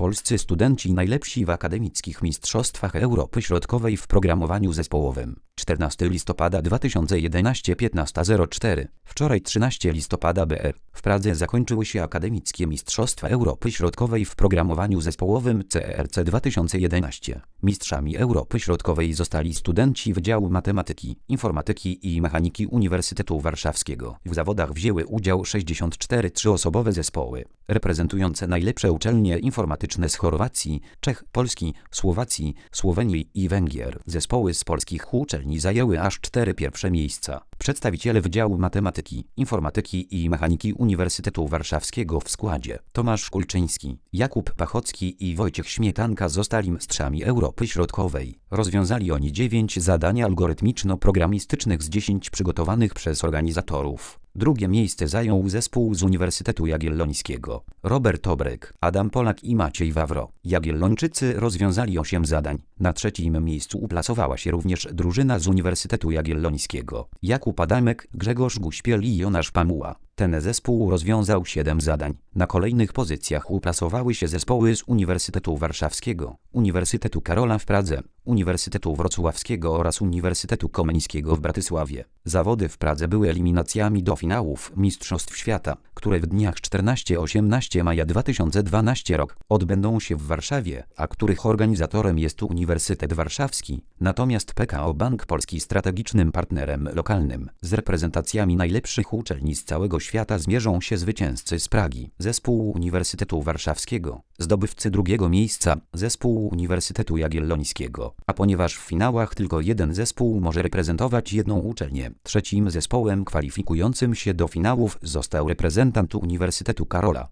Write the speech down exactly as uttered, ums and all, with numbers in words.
Polscy studenci najlepsi w akademickich mistrzostwach Europy Środkowej w programowaniu zespołowym. czternastego listopada dwa tysiące jedenastego, piętnasta zero cztery. Wczoraj trzynastego listopada B R. W Pradze zakończyły się akademickie mistrzostwa Europy Środkowej w programowaniu zespołowym C E R C dwa tysiące jedenaście. Mistrzami Europy Środkowej zostali studenci Wydziału Matematyki, Informatyki i Mechaniki Uniwersytetu Warszawskiego. W zawodach wzięły udział sześćdziesiąt cztery trzyosobowe zespoły, reprezentujące najlepsze uczelnie informatyczne z Chorwacji, Czech, Polski, Słowacji, Słowenii i Węgier. Zespoły z polskich uczelni zajęły aż cztery pierwsze miejsca. Przedstawiciele Wydziału Matematyki, Informatyki i Mechaniki Uniwersytetu Warszawskiego w składzie Tomasz Kulczyński, Jakub Pachocki i Wojciech Śmietanka zostali mistrzami Europy Środkowej. Rozwiązali oni dziewięć zadań algorytmiczno-programistycznych z dziesięciu przygotowanych przez organizatorów. Drugie miejsce zajął zespół z Uniwersytetu Jagiellońskiego. Robert Obrek, Adam Polak i Maciej Wawro. Jagiellończycy rozwiązali osiem zadań. Na trzecim miejscu uplasowała się również drużyna z Uniwersytetu Jagiellońskiego. Jakub Adamek, Grzegorz Guśpiel i Jonasz Pamuła. Ten zespół rozwiązał siedem zadań. Na kolejnych pozycjach uplasowały się zespoły z Uniwersytetu Warszawskiego, Uniwersytetu Karola w Pradze, Uniwersytetu Wrocławskiego oraz Uniwersytetu Komenskiego w Bratysławie. Zawody w Pradze były eliminacjami do finałów Mistrzostw Świata, które w dniach czternastego do osiemnastego maja dwa tysiące dwunastego rok odbędą się w Warszawie, a których organizatorem jest Uniwersytet Warszawski, natomiast P K O Bank Polski strategicznym partnerem lokalnym. Z reprezentacjami najlepszych uczelni z całego świata zmierzą się zwycięzcy z Pragi. Zespół Uniwersytetu Warszawskiego, zdobywcy drugiego miejsca, zespół Uniwersytetu Jagiellońskiego. A ponieważ w finałach tylko jeden zespół może reprezentować jedną uczelnię, trzecim zespołem kwalifikującym się do finałów został reprezentant Uniwersytetu Karola.